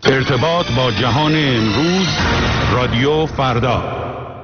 ارتباط با جهان امروز، رادیو فردا.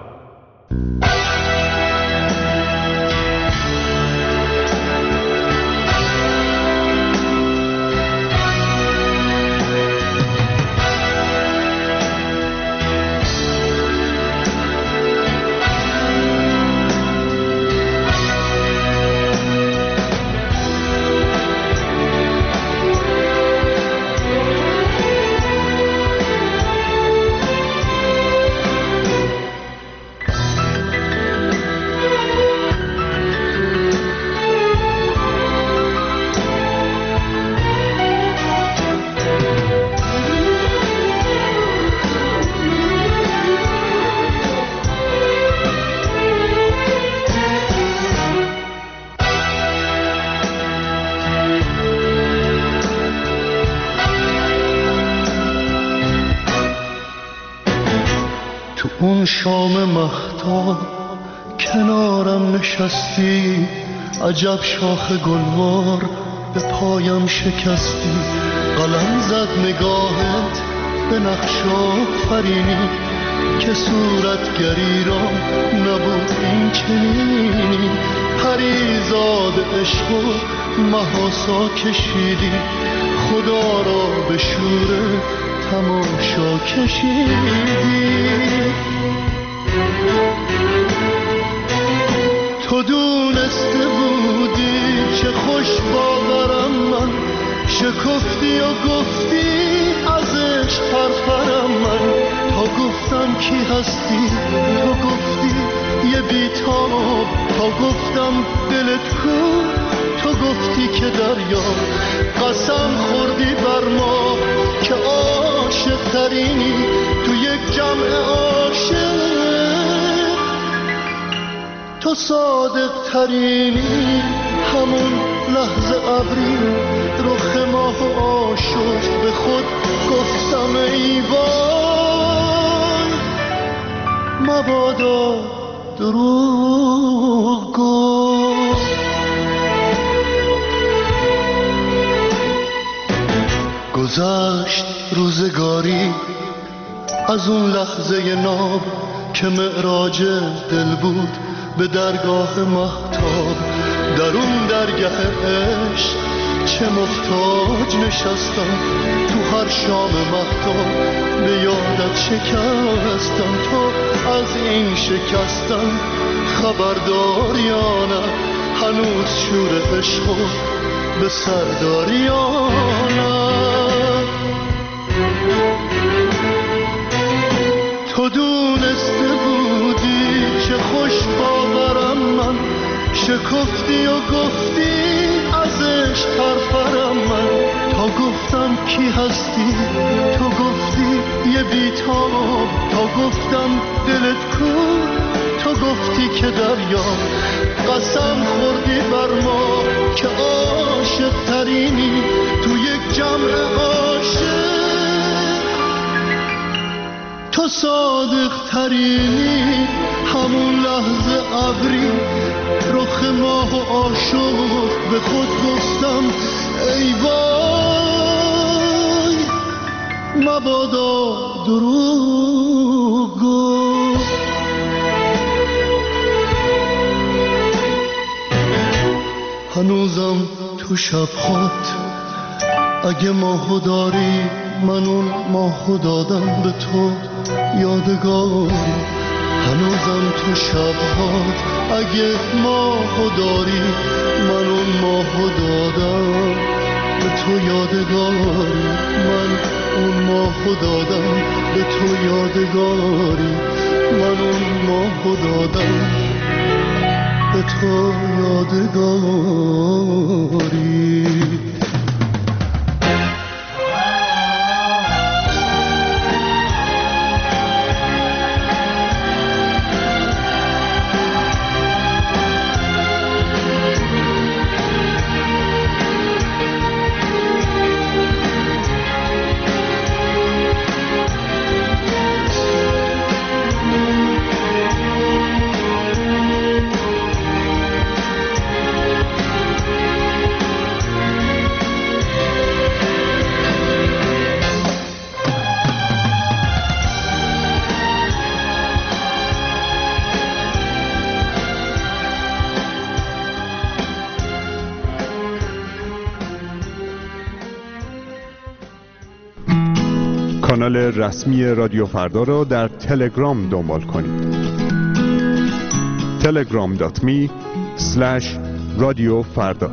اون شام مهتاب کنارم نشستی، عجب شاخ گلوار به پایم شکستی. قلم زد نگاهت به نقش آفرینی که صورتگری را نبود این چنینی. پریزاد عشق و محاسا کشیدی، خدا را به شور تماشا کشیدی. تو دونسته بودی چه خوش باورم من، شکفتی و گفتی ازش پرپرم من. تا گفتم کی هستی تو گفتی یه بیتاب، تا گفتم دلت کو تو گفتی که دریا. قسم خوردی بر ما که عاشق ترینی تو یک جمع عاشق، تو صادق ترینی. همون لحظه ابری رخ ماه آشفت، به خود گفتم ای وای مبادا دروغ گفت. گذشت روزگاری از اون لحظه ناب که معراج دل بود به درگاه مهتاب. در اون درگاه عشق چه محتاج نشستم، تو هر شام مهتاب به یادت شکستم. تو از این شکستم خبردار یا نه، هنوز شور عشق به سرداری یا نه. تو دونسته بودی چه خوش باورم من، شکفتی و گفتی ازش پرپرم من. تا گفتم کی هستی تو گفتی یه بیتاب، تا گفتم دلت کو تو گفتی که دریا. قسم خوردی بر ما که عاشق ترینی تو یک جمع عاشق، تو صادق ترینی. همون لحظه ابری رخ ماه و عاشق، به خود گفتم ای وای مبادا دروغ گفت. هنوزم تو شب‌هات اگه ماهو داری، من اون ماهو دادم به تو یادگاری. هنوزم تو شب‌هات اگه ماهو داری، من اون ماهو دادم به تو یادگاری. من اون ماهو دادم به تو یادگاری. من اون ماهو دادم به تو یادگاری. کانال رسمی رادیو فردا را در تلگرام دنبال کنید. telegram.me/رادیوفردا.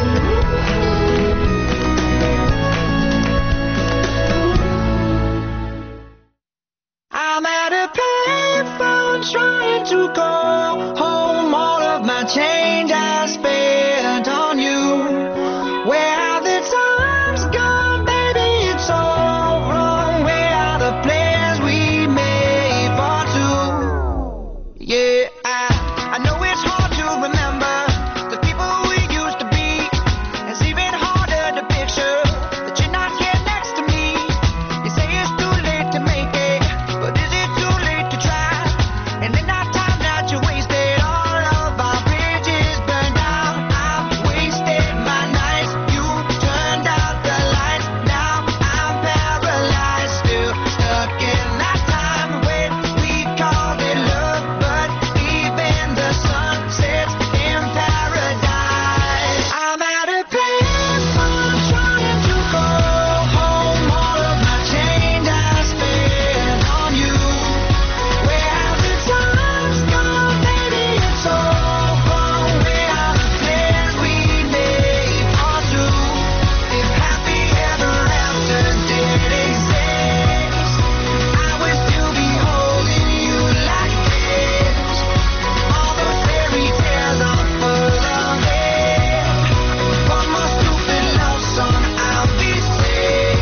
I'm at a payphone trying to call home. All of my change I spent on you. Where have the times gone, baby? It's all wrong. Where are the plans we made for two? Yeah, I know it's hard to remember the people we used to be. It's even harder to picture that you're not here next to me. You say it's too late to make it, but is it too late to try? And in that time that you wasted, all of our bridges burned out. I've wasted my nights, you turned out the lights. Now I'm paralyzed, still stuck in that time when we called it love. But even the sun sets in paradise. I'm at a payphone trying to call home. All of my change I spent on you. Where have the times gone, baby? It's all wrong. Where are the plans we made for two? If happy ever after did exist, I would still be holding you like this. All those fairy tales are full of it. One more stupid love song, I'll be sick.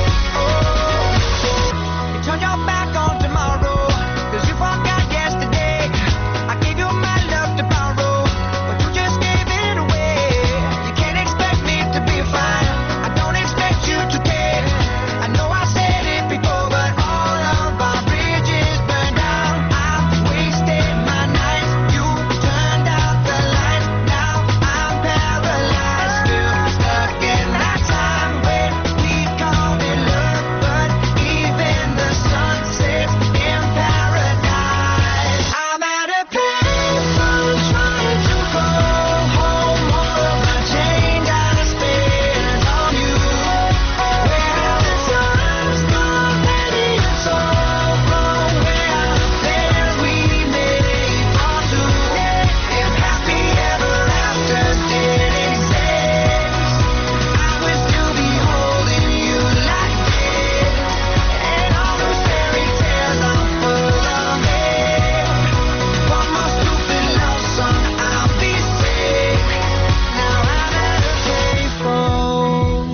You turn your back on tomorrow, 'cause you forgot yesterday. I gave you my love to borrow, but you just gave it away. You can't expect me to be fine, I don't expect you to care. I know I said it before, but all of our bridges burned out. I've wasted my nights, you turned out the lights. Now I'm paralyzed, still stuck in that time when we called it love. But even the sun sets in paradise. I'm at a payphone trying to call home. All of my change I spent on you. Where have the times gone, baby? It's all wrong. Where are the plans we made for two? If happy ever after did exist, I would still be holding you like this. And all those fairy tales are full of it. One more stupid love song, I'll be sick. Now I'm at a payphone.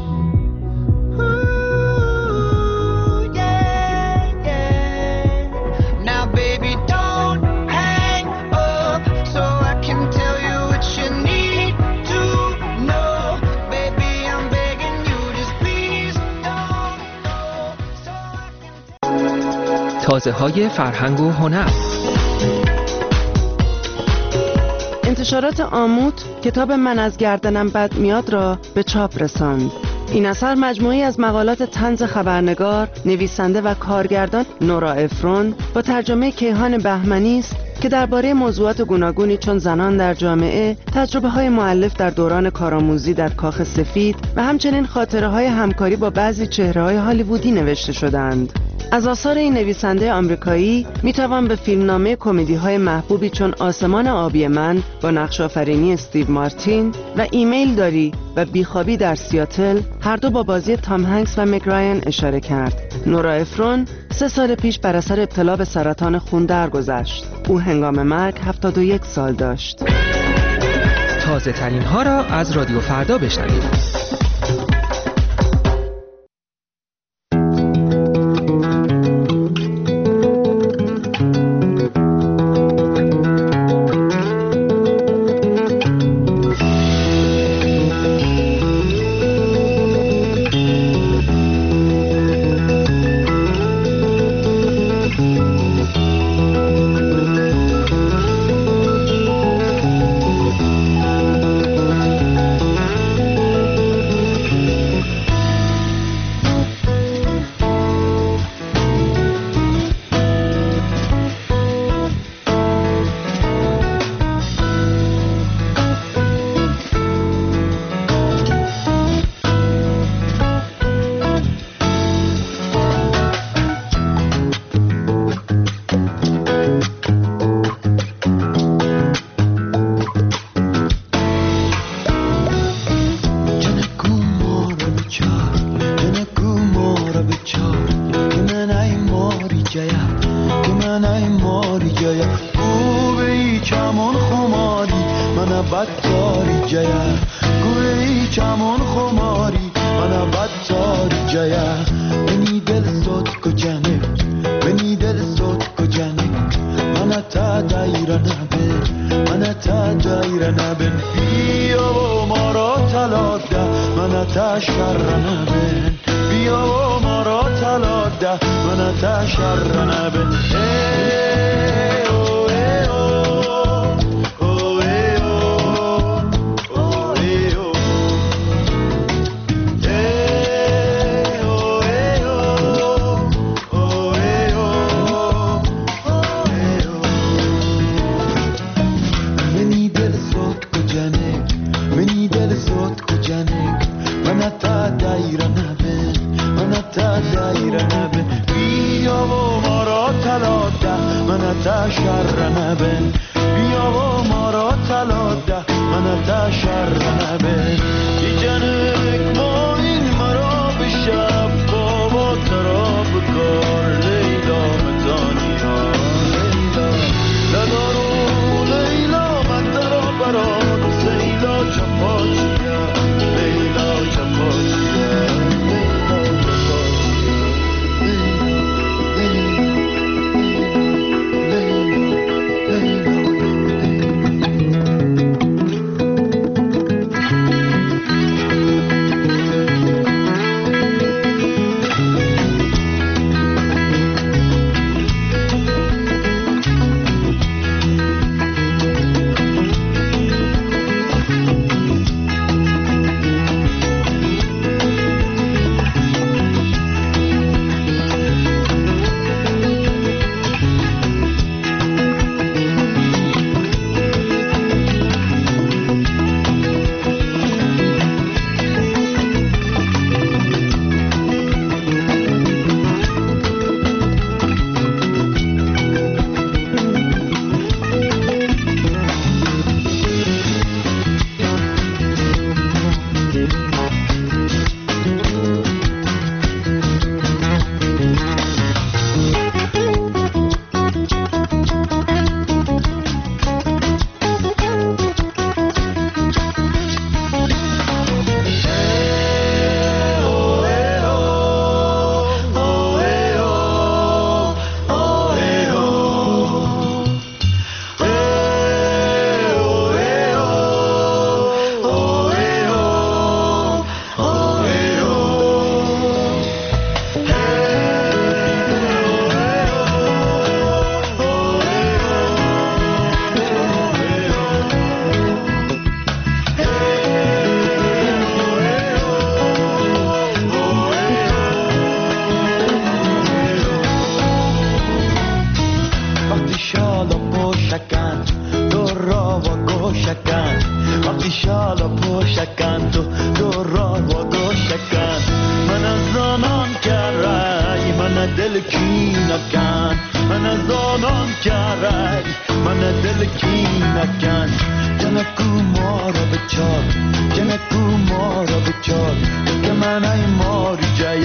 Ooh, yeah, yeah. Now baby, don't hang up so I can tell you what you need to know. Baby, I'm begging you, just please don't go so I can تازه‌های فرهنگ و هنر. انتشارات آموت کتاب من از گردنم بد میاد را به چاپ رساند. این اثر مجموعی از مقالات طنز خبرنگار، نویسنده و کارگردان نورا افرون با ترجمه کیهان بهمنی است که درباره موضوعات گوناگونی چون زنان در جامعه، تجربه‌های مؤلف در دوران کارآموزی در کاخ سفید و همچنین خاطره‌های همکاری با بعضی چهره‌های هالیوودی نوشته شده‌اند. از آثار این نویسنده آمریکایی میتوان به فیلمنامه کمدی‌های محبوبی چون آسمان آبی من با نقش آفرینی استیو مارتین و ایمیل داری و بیخوابی در سیاتل، هر دو با بازی تام هنگس و مگ رایان اشاره کرد. نورا افرون 3 سال پیش بر اثر ابتلا به سرطان خون درگذشت. او هنگام مرگ 71 سال داشت. تازه ترین ها را از رادیو فردا بشنوید. جایا که من ای ماری جایا گوه ای چمون خماری من بدتاری جایا گوه ای چمون خماری من بدتاری جایا منی دل سوت کجانه منی دل سوت کجانه من تا دایره نبن من تا دایره نبن بیا و ما را تلاده من تا شر نبن بیا و ما را تلاده من تا شر نبن تا شر نبن بیا و ما را تلاده من تا شر نبن ای جنک ما این مرا به شب بابا ترا بکار لیلا متانی ها لیلا لدارو لیلا من ترا برات سیلا چپاچیا لیلا چپاچیا جنکو ما را بچار که من ای ماری جای